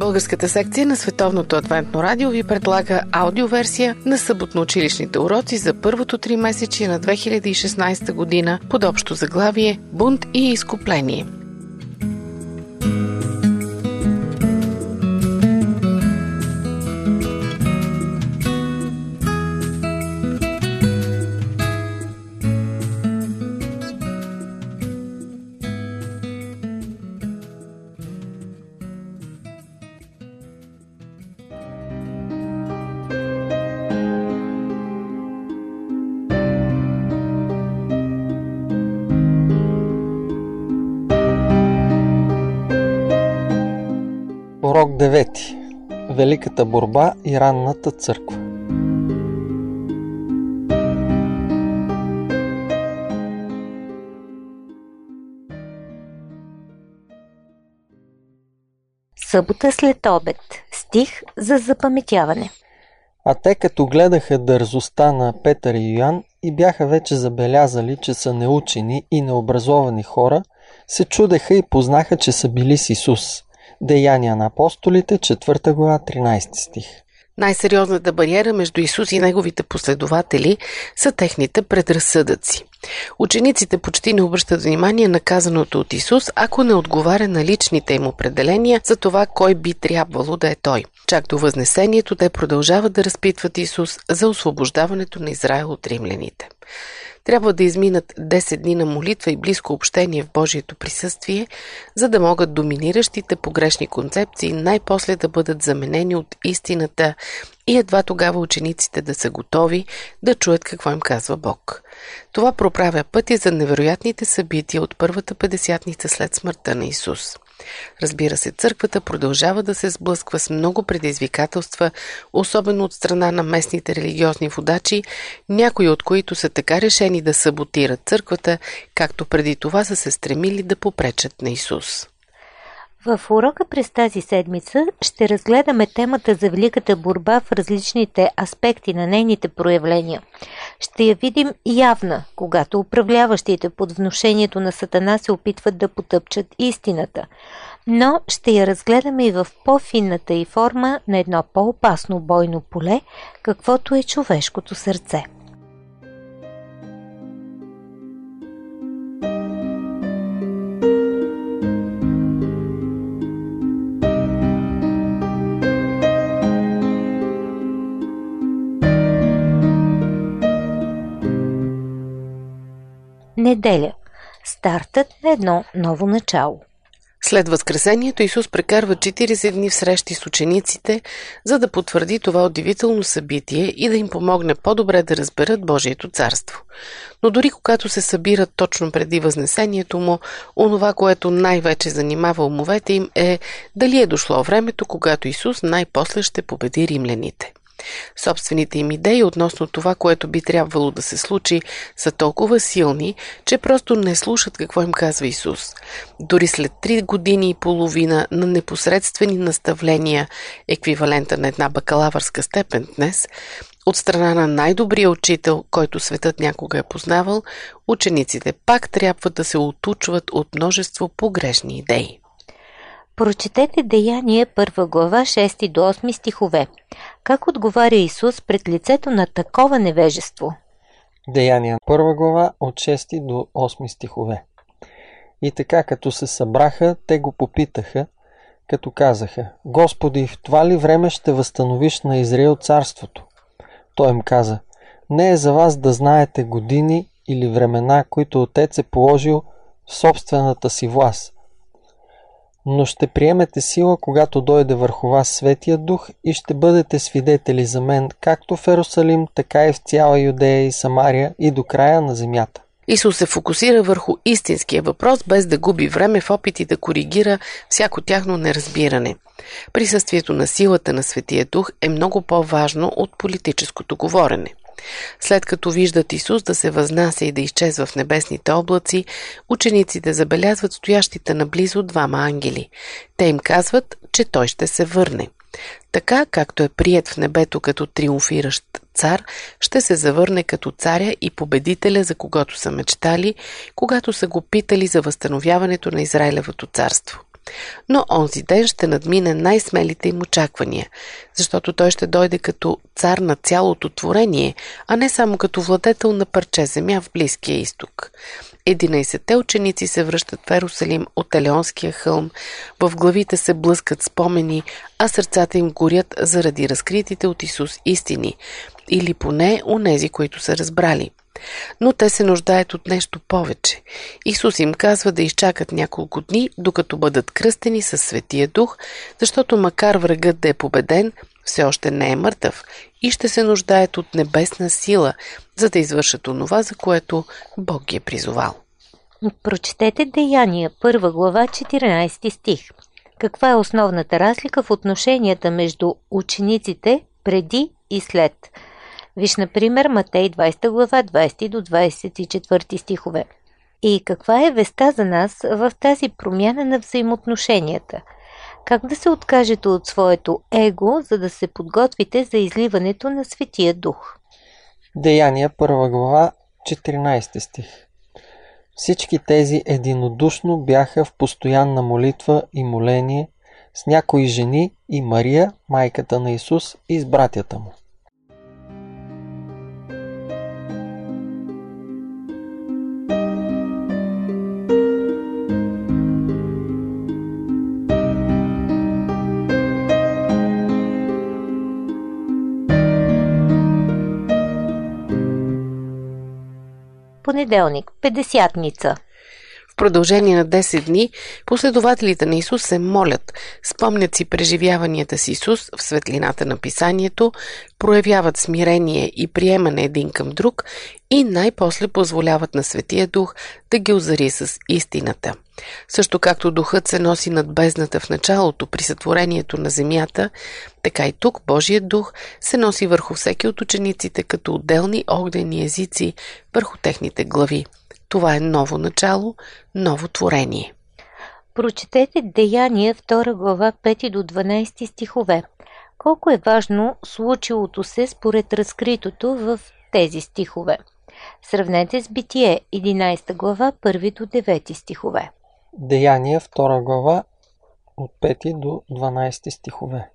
Българската секция на Световното адвентно радио ви предлага аудиоверсия на съботно-училищните уроци за първото 3-месечие на 2016 година под общо заглавие «Бунт и изкупление». Урок 9. Великата борба и ранната църква. Събота след обед. Стих за запаметяване. А те като гледаха дързостта на Петър и Йоан и бяха вече забелязали, че са неучени и необразовани хора, се чудеха и познаха, че са били с Исус. Деяния на апостолите, 4 глава, 13 стих. Най-сериозната бариера между Исус и неговите последователи са техните предразсъдъци. Учениците почти не обръщат внимание на казаното от Исус, ако не отговаря на личните им определения за това кой би трябвало да е Той. Чак до Възнесението те продължават да разпитват Исус за освобождаването на Израел от римляните. Трябва да изминат 10 дни на молитва и близко общение в Божието присъствие, за да могат доминиращите погрешни концепции най-после да бъдат заменени от истината и едва тогава учениците да са готови да чуят какво им казва Бог. Това проправя пътя за невероятните събития от първата петдесятница след смъртта на Исус. Разбира се, църквата продължава да се сблъсква с много предизвикателства, особено от страна на местните религиозни водачи, някои от които са така решени да саботират църквата, както преди това са се стремили да попречат на Исус. В урока през тази седмица ще разгледаме темата за великата борба в различните аспекти на нейните проявления. Ще я видим явна, когато управляващите под внушението на Сатана се опитват да потъпчат истината. Но ще я разгледаме и в по-финната й форма на едно по-опасно бойно поле, каквото е човешкото сърце. Неделя. Стартът на едно ново начало. След Възкресението Исус прекарва 40 дни в срещи с учениците, за да потвърди това удивително събитие и да им помогне по-добре да разберат Божието царство. Но дори когато се събират точно преди Възнесението му, онова, което най-вече занимава умовете им е дали е дошло времето, когато Исус най-после ще победи римляните. Собствените им идеи относно това, което би трябвало да се случи, са толкова силни, че просто не слушат какво им казва Исус. Дори след 3 години и половина на непосредствени наставления, еквивалента на една бакалавърска степен днес, от страна на най-добрия учител, който светът някога е познавал, учениците пак трябва да се отучват от множество погрешни идеи. Прочетете Деяния 1 глава 6 до 8 стихове. Как отговаря Исус пред лицето на такова невежество? Деяния 1 глава от 6 до 8 стихове. И така, като се събраха, те го попитаха, като казаха: Господи, в това ли време ще възстановиш на Израил царството? Той им каза: не е за вас да знаете години или времена, които Отец е положил в собствената си власт. Но ще приемете сила, когато дойде върху вас Светия Дух и ще бъдете свидетели за мен, както в Ерусалим, така и в цяла Юдея и Самария и до края на земята. Исус се фокусира върху истинския въпрос, без да губи време в опити да коригира всяко тяхно неразбиране. Присъствието на силата на Светия Дух е много по-важно от политическото говорене. След като виждат Исус да се възнася и да изчезва в небесните облаци, учениците забелязват стоящите наблизо 2 ангели. Те им казват, че той ще се върне. Така, както е приет в небето като триумфиращ цар, ще се завърне като царя и победителя, за когото са мечтали, когато са го питали за възстановяването на Израилевото царство. Но онзи ден ще надмине най-смелите им очаквания, защото той ще дойде като цар на цялото творение, а не само като владетел на парче земя в Близкия изток. 11-те ученици се връщат в Ерусалим от Елеонския хълм, в главите се блъскат спомени, а сърцата им горят заради разкритите от Исус истини, или поне онези, които са разбрали. Но те се нуждаят от нещо повече. Исус им казва да изчакат няколко дни, докато бъдат кръстени със Светия Дух, защото макар врагът да е победен, все още не е мъртъв и ще се нуждаят от небесна сила, за да извършат онова, за което Бог ги е призовал. Прочетете Деяния, 1 глава, 14 стих. Каква е основната разлика в отношенията между учениците преди и след? Виж, например, Матей 20 глава, 20 до 24 стихове. И каква е веста за нас в тази промяна на взаимоотношенията? Как да се откажете от своето его, за да се подготвите за изливането на Светия Дух? Деяния 1 глава, 14 стих. Всички тези единодушно бяха в постоянна молитва и моление с някои жени и Мария, майката на Исус, и с братята му. Понеделник, Петдесятница. В продължение на 10 дни последователите на Исус се молят, спомнят си преживяванията с Исус в светлината на Писанието, проявяват смирение и приемане един към друг и най-после позволяват на Светия Дух да ги озари с истината. Също както Духът се носи над бездната в началото при сътворението на земята, така и тук Божият Дух се носи върху всеки от учениците като отделни огнени езици върху техните глави. Това е ново начало, ново творение. Прочетете Деяния 2 глава 5 до 12 стихове. Колко е важно случилото се според разкритото в тези стихове? Сравнете с Битие 11 глава 1 до 9 стихове. Деяния 2 глава от 5 до 12 стихове.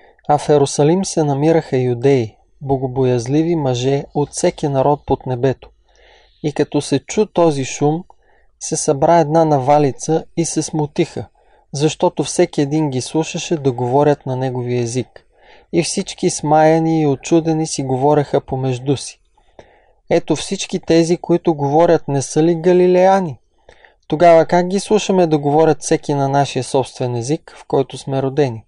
А в Ерусалим се намираха юдеи, богобоязливи мъже от всеки народ под небето. И като се чу този шум, се събра една навалица и се смутиха, защото всеки един ги слушаше да говорят на неговия език. И всички смаяни и очудени си говореха помежду си. Ето всички тези, които говорят, не са ли галилеяни? Тогава как ги слушаме да говорят всеки на нашия собствен език, в който сме родени?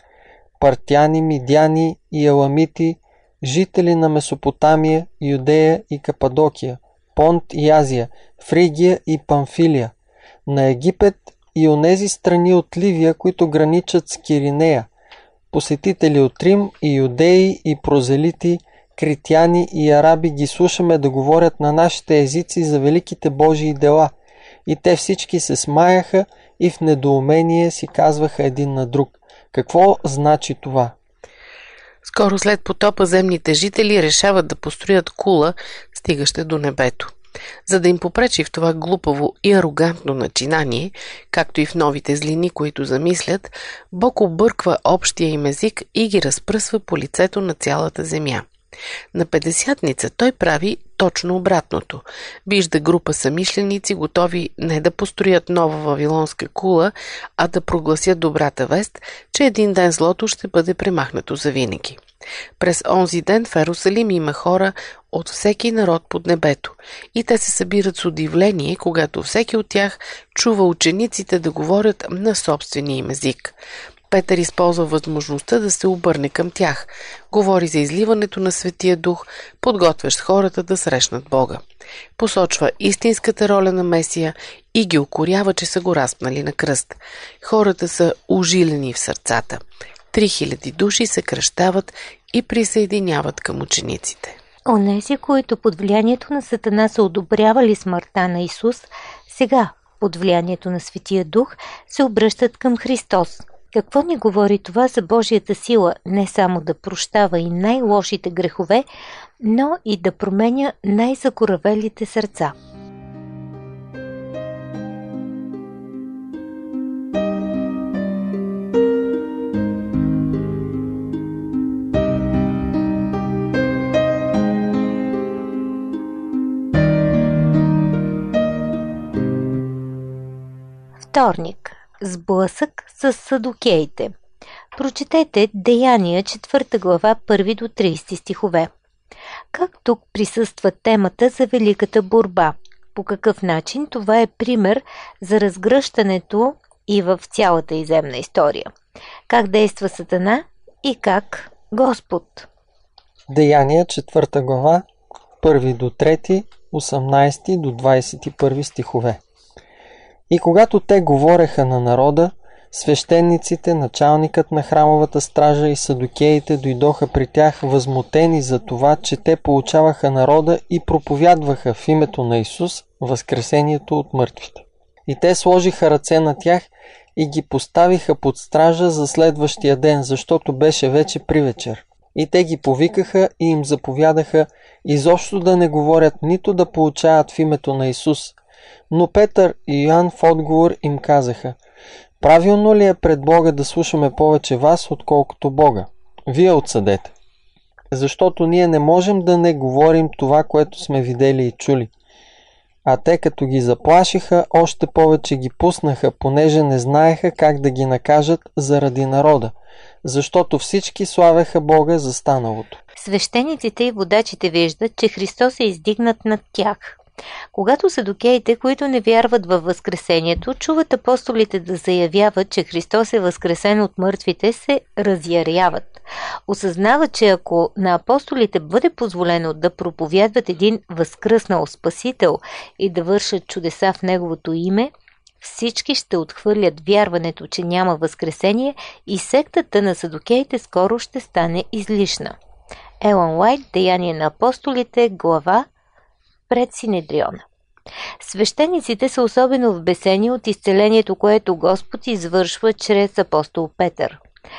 Партяни, мидяни и еламити, жители на Месопотамия, Юдея и Кападокия, Понт и Азия, Фригия и Памфилия, на Египет и онези страни от Ливия, които граничат с Киринея, посетители от Рим и юдеи и прозелити, критяни и араби ги слушаме да говорят на нашите езици за великите Божии дела. И те всички се смаяха и в недоумение си казваха един на друг: какво значи това? Скоро след потопа земните жители решават да построят кула, стигаща до небето. За да им попречи в това глупаво и арогантно начинание, както и в новите злини, които замислят, Бог обърква общия им език и ги разпръсва по лицето на цялата земя. На Петдесятница той прави точно обратното. Вижда група съмишленици, готови не да построят нова вавилонска кула, а да прогласят добрата вест, че един ден злото ще бъде премахнато завинаги. През онзи ден в Ерусалим има хора от всеки народ под небето и те се събират с удивление, когато всеки от тях чува учениците да говорят на собствения им език. Петър използва възможността да се обърне към тях, говори за изливането на Светия Дух, подготвящ хората да срещнат Бога. Посочва истинската роля на Месия и ги укорява, че са го разпнали на кръст. Хората са ужилени в сърцата. 3000 души се кръщават и присъединяват към учениците. Онези, които под влиянието на Сатана са одобрявали смъртта на Исус, сега, под влиянието на Светия Дух, се обръщат към Христос. Какво ни говори това за Божията сила не само да прощава и най-лошите грехове, но и да променя най-закоравелите сърца? Вторник. Сблъсък с садукеите. Прочетете Деяния 4 глава 1 до 30 стихове. Как тук присъства темата за великата борба? По какъв начин това е пример за разгръщането и в цялата иземна история? Как действа Сатана и как Господ? Деяния 4 глава 1 до 3, 18 до 21 стихове. И когато те говореха на народа, свещениците, началникът на храмовата стража и садукеите дойдоха при тях възмутени за това, че те получаваха народа и проповядваха в името на Исус възкресението от мъртвите. И те сложиха ръце на тях и ги поставиха под стража за следващия ден, защото беше вече привечер. И те ги повикаха и им заповядаха изобщо да не говорят, нито да получават в името на Исус. Но Петър и Йоан в отговор им казаха: правилно ли е пред Бога да слушаме повече вас, отколкото Бога? Вие отсъдете. Защото ние не можем да не говорим това, което сме видели и чули. А те като ги заплашиха, още повече ги пуснаха, понеже не знаеха как да ги накажат заради народа, защото всички славяха Бога за станалото. Свещениците и водачите виждат, че Христос е издигнат над тях. Когато садукеите, които не вярват във възкресението, чуват апостолите да заявяват, че Христос е възкресен от мъртвите, се разяряват. Осъзнават, че ако на апостолите бъде позволено да проповядват един възкръснал Спасител и да вършат чудеса в Неговото име, всички ще отхвърлят вярването, че няма възкресение и сектата на садукеите скоро ще стане излишна. Елън Уайт, Деяния на апостолите, глава пред Синедриона. Свещениците са особено вбесени от изцелението, което Господ извършва чрез апостол Петър.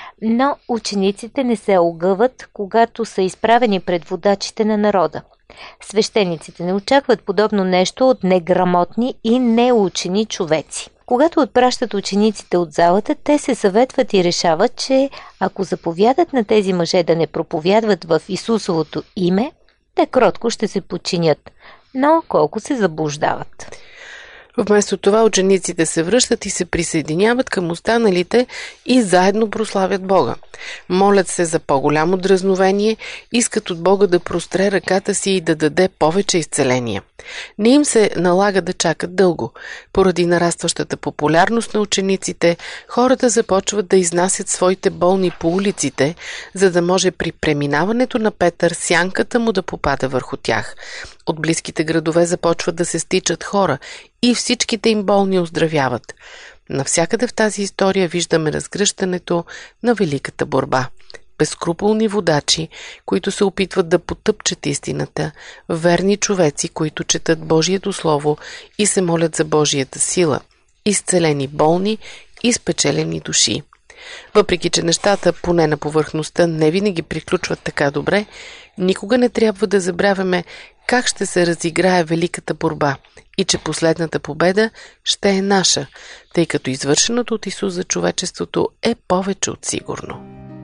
Но учениците не се огъват, когато са изправени пред водачите на народа. Свещениците не очакват подобно нещо от неграмотни и неучени човеци. Когато отпращат учениците от залата, те се съветват и решават, че ако заповядат на тези мъже да не проповядват в Исусовото име, те кротко ще се подчинят, но колко се заблуждават. Вместо това учениците се връщат и се присъединяват към останалите и заедно прославят Бога. Молят се за по-голямо дръзновение, искат от Бога да простре ръката си и да даде повече изцеления. Не им се налага да чакат дълго. Поради нарастващата популярност на учениците, хората започват да изнасят своите болни по улиците, за да може при преминаването на Петър сянката му да попада върху тях. От близките градове започват да се стичат хора и всичките им болни оздравяват. Навсякъде в тази история виждаме разгръщането на великата борба. Безскрупулни водачи, които се опитват да потъпчат истината, верни човеци, които четат Божието Слово и се молят за Божията сила, изцелени болни и спечелени души. Въпреки че нещата, поне на повърхността, не винаги приключват така добре, никога не трябва да забравяме как ще се разиграе великата борба и че последната победа ще е наша, тъй като извършеното от Исус за човечеството е повече от сигурно.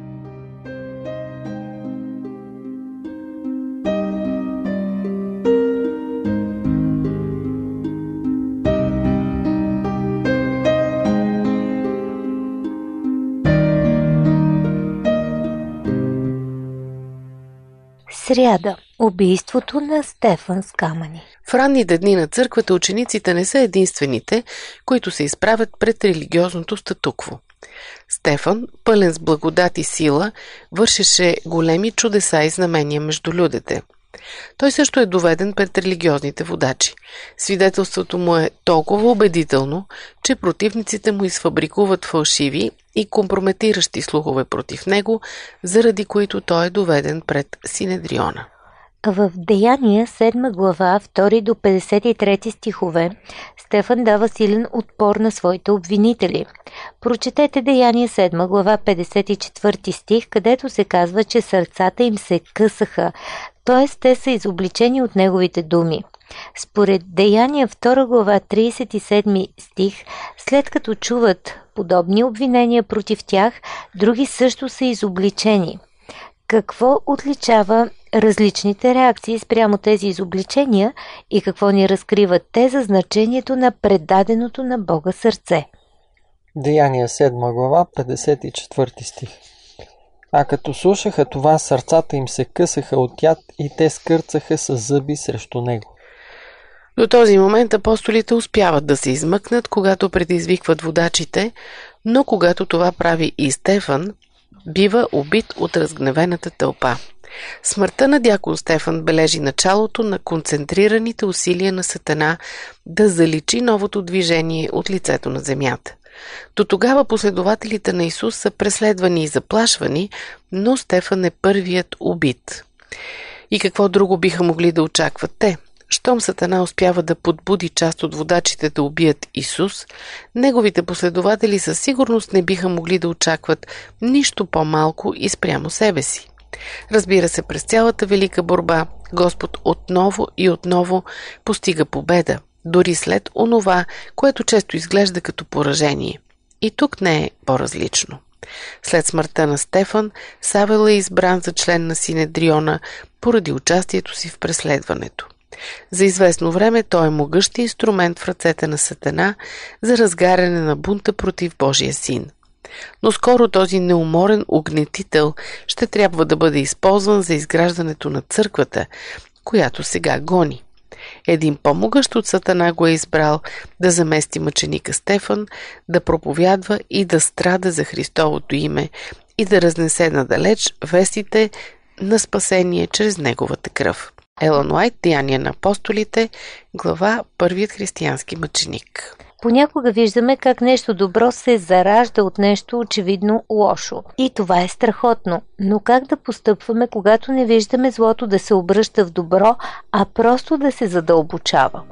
Сряда. Убийството на Стефан с камъни. В ранните дни на църквата учениците не са единствените, които се изправят пред религиозното статукво. Стефан, пълен с благодат и сила, вършеше големи чудеса и знамения между людите. Той също е доведен пред религиозните водачи. Свидетелството му е толкова убедително, че противниците му изфабрикуват фалшиви и компрометиращи слухове против него, заради които той е доведен пред Синедриона. В Деяния 7 глава 2 до 53 стихове Стефан дава силен отпор на своите обвинители. Прочетете Деяния 7 глава 54 стих, където се казва, че сърцата им се късаха, т.е. те са изобличени от неговите думи. Според Деяния 2 глава 37 стих, след като чуват подобни обвинения против тях, други също са изобличени. Какво отличава различните реакции спрямо тези изобличения и какво ни разкриват те за значението на предаденото на Бога сърце? Деяния 7 глава, 54 стих. А като слушаха това, сърцата им се късаха от яд и те скърцаха с зъби срещу него. До този момент апостолите успяват да се измъкнат, когато предизвикват водачите, но когато това прави и Стефан, бива убит от разгневената тълпа. Смъртта на дякон Стефан бележи началото на концентрираните усилия на Сатана да заличи новото движение от лицето на земята. До тогава последователите на Исус са преследвани и заплашвани, но Стефан е първият убит. И какво друго биха могли да очакват те? Щом Сатана успява да подбуди част от водачите да убият Исус, неговите последователи със сигурност не биха могли да очакват нищо по-малко и спрямо себе си. Разбира се, през цялата велика борба Господ отново и отново постига победа, дори след онова, което често изглежда като поражение. И тук не е по-различно. След смъртта на Стефан, Савел е избран за член на Синедриона поради участието си в преследването. За известно време той е могъщ инструмент в ръцете на Сатана за разгаряне на бунта против Божия син. Но скоро този неуморен угнетител ще трябва да бъде използван за изграждането на църквата, която сега гони. Един по-могъщ от Сатана го е избрал да замести мъченика Стефан, да проповядва и да страда за Христовото име и да разнесе надалеч вестите на спасение чрез неговата кръв. Елън Уайт, Деяния на апостолите, глава Първият християнски мъченик. Понякога виждаме как нещо добро се заражда от нещо очевидно лошо. И това е страхотно. Но как да постъпваме, когато не виждаме злото да се обръща в добро, а просто да се задълбочава?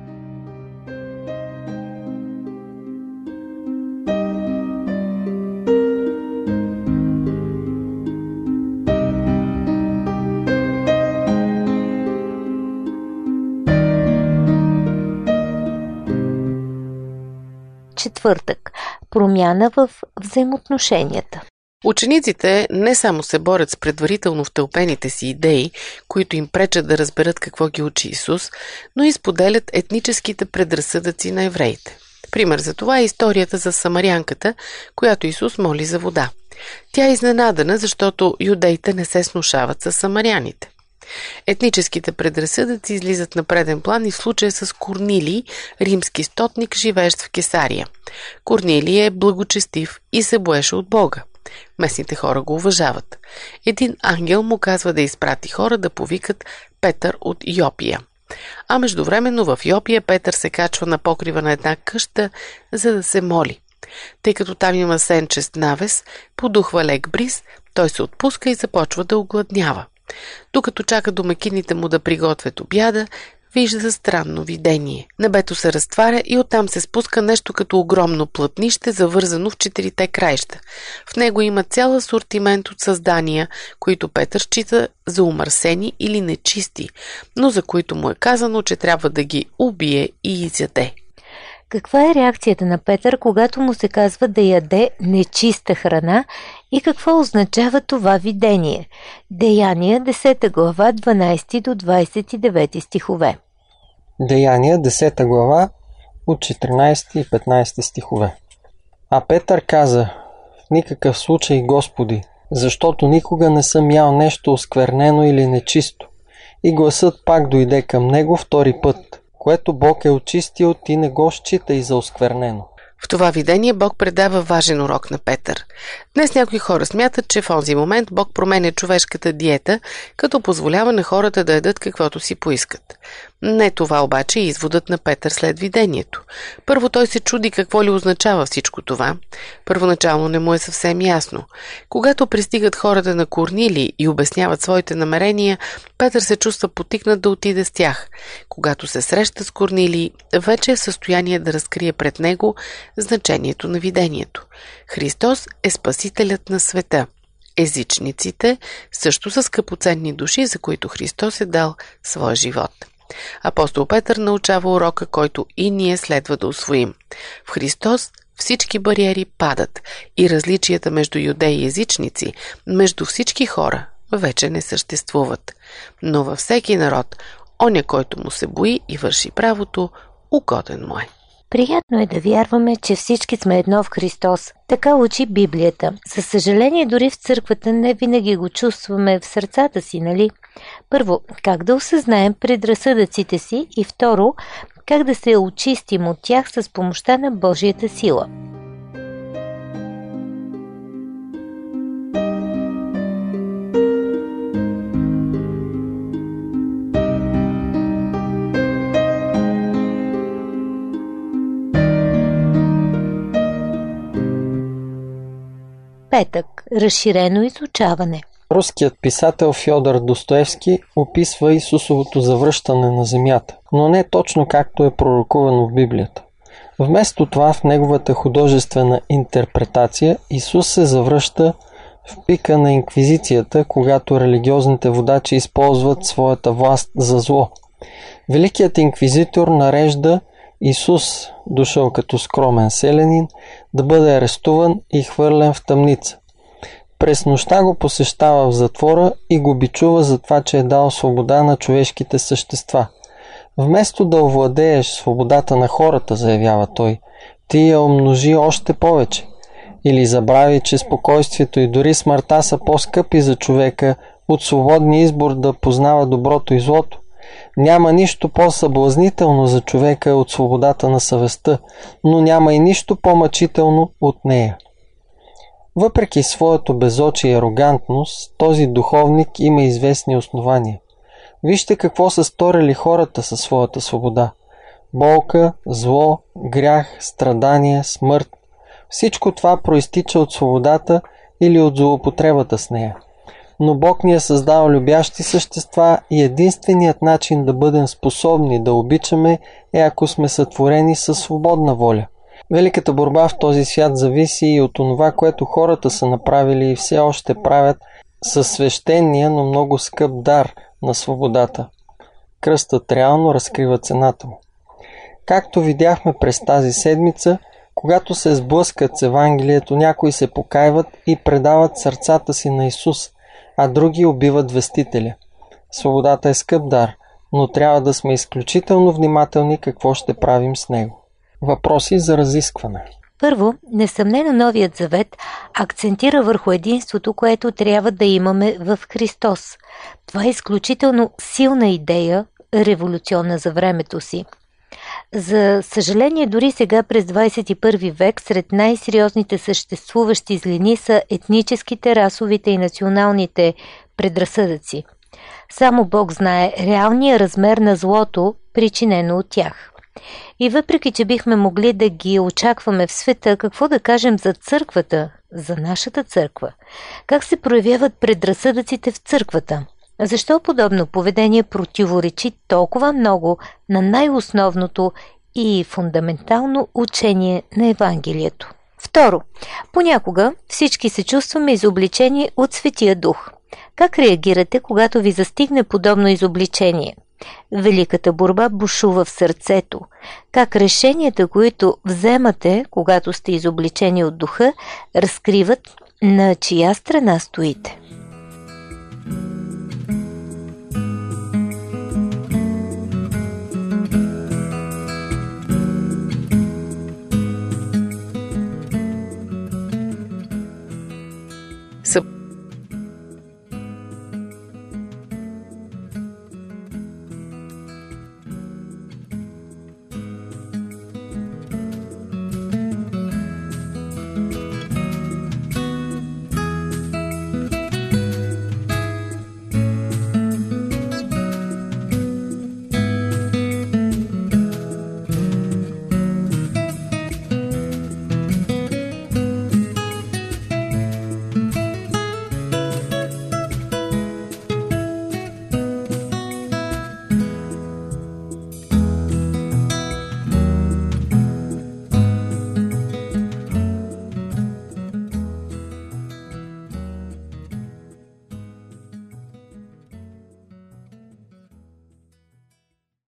Четвъртък. Промяна в взаимоотношенията. Учениците не само се борят с предварително втълпените си идеи, които им пречат да разберат какво ги учи Исус, но и споделят етническите предразсъдъци на евреите. Пример за това е историята за самарянката, която Исус моли за вода. Тя е изненадана, защото юдеите не се снушават с самаряните. Етническите предразсъдъци излизат на преден план и в случая с Корнилий, римски стотник, живеещ в Кесария. Корнилий е благочестив и се боеше от Бога. Местните хора го уважават. Един ангел му казва да изпрати хора да повикат Петър от Йопия. А междувременно в Йопия Петър се качва на покрива на една къща, за да се моли. Тъй като там има сенчест навес, подухва лек бриз, той се отпуска и започва да огладнява. Докато чака домакините му да приготвят обяда, вижда странно видение. Небето се разтваря и оттам се спуска нещо като огромно плътнище, завързано в 4 краища. В него има цял асортимент от създания, които Петър счита за умърсени или нечисти, но за които му е казано, че трябва да ги убие и изяде. Каква е реакцията на Петър, когато му се казва да яде нечиста храна и какво означава това видение? Деяния 10 глава 12 до 29 стихове. Деяния 10 глава от 14 и 15 стихове. А Петър каза: в никакъв случай, Господи, защото никога не съм ял нещо осквернено или нечисто. И гласът пак дойде към него втори път: което Бог е очистил, ти не го считай за осквернено. В това видение Бог предава важен урок на Петър. Днес някои хора смятат, че в онзи момент Бог променя човешката диета, като позволява на хората да ядат каквото си поискат. Не това обаче е изводът на Петър след видението. Първо той се чуди какво ли означава всичко това. Първоначално не му е съвсем ясно. Когато пристигат хората на Корнилий и обясняват своите намерения, Петър се чувства потикнат да отиде с тях. Когато се среща с Корнилий, вече е в състояние да разкрие пред него значението на видението. Христос е спасителят на света. Езичниците също са скъпоценни души, за които Христос е дал своя живот. Апостол Петър научава урока, който и ние следва да усвоим. В Христос всички бариери падат и различията между юдеи и езичници, между всички хора, вече не съществуват. Но във всеки народ, оня, който му се бои и върши правото, угоден му е. Приятно е да вярваме, че всички сме едно в Христос. Така учи Библията. За съжаление, дори в църквата не винаги го чувстваме в сърцата си, нали? Първо, как да осъзнаем предразсъдъците си и второ, как да се очистим от тях с помощта на Божията сила. Петък. Разширено изучаване. Руският писател Фьодор Достоевски описва Исусовото завръщане на земята, но не точно както е пророкувано в Библията. Вместо това в неговата художествена интерпретация Исус се завръща в пика на инквизицията, когато религиозните водачи използват своята власт за зло. Великият инквизитор нарежда Исус, дошъл като скромен селянин, да бъде арестуван и хвърлен в тъмница. През нощта го посещава в затвора и го бичува за това, че е дал свобода на човешките същества. Вместо да овладееш свободата на хората, заявява той, ти я умножи още повече. Или забрави, че спокойствието и дори смъртта са по-скъпи за човека от свободния избор да познава доброто и злото. Няма нищо по-съблазнително за човека от свободата на съвестта, но няма и нищо по-мъчително от нея. Въпреки своето безочие и арогантност, този духовник има известни основания. Вижте какво са сторили хората със своята свобода. Болка, зло, грях, страдание, смърт. Всичко това проистича от свободата или от злоупотребата с нея. Но Бог ни е създал любящи същества и единственият начин да бъдем способни да обичаме е ако сме сътворени със свободна воля. Великата борба в този свят зависи и от това, което хората са направили и все още правят със свещения, но много скъп дар на свободата. Кръстът реално разкрива цената му. Както видяхме през тази седмица, когато се сблъскат с Евангелието, някои се покайват и предават сърцата си на Исус, а други убиват вестителя. Свободата е скъп дар, но трябва да сме изключително внимателни какво ще правим с него. Въпроси за разискване. Първо, несъмнено Новият завет акцентира върху единството, което трябва да имаме в Христос. Това е изключително силна идея, революционна за времето си. За съжаление, дори сега през 21 век сред най-сериозните съществуващи злини са етническите, расовите и националните предразсъдъци. Само Бог знае реалния размер на злото, причинено от тях. И въпреки, че бихме могли да ги очакваме в света, какво да кажем за църквата, за нашата църква? Как се проявяват предразсъдъците в църквата? Защо подобно поведение противоречи толкова много на най-основното и фундаментално учение на Евангелието? Второ, понякога всички се чувстваме изобличени от Светия Дух. Как реагирате, когато ви застигне подобно изобличение? Великата борба бушува в сърцето. Как решенията, които вземате, когато сте изобличени от Духа, разкриват на чия страна стоите?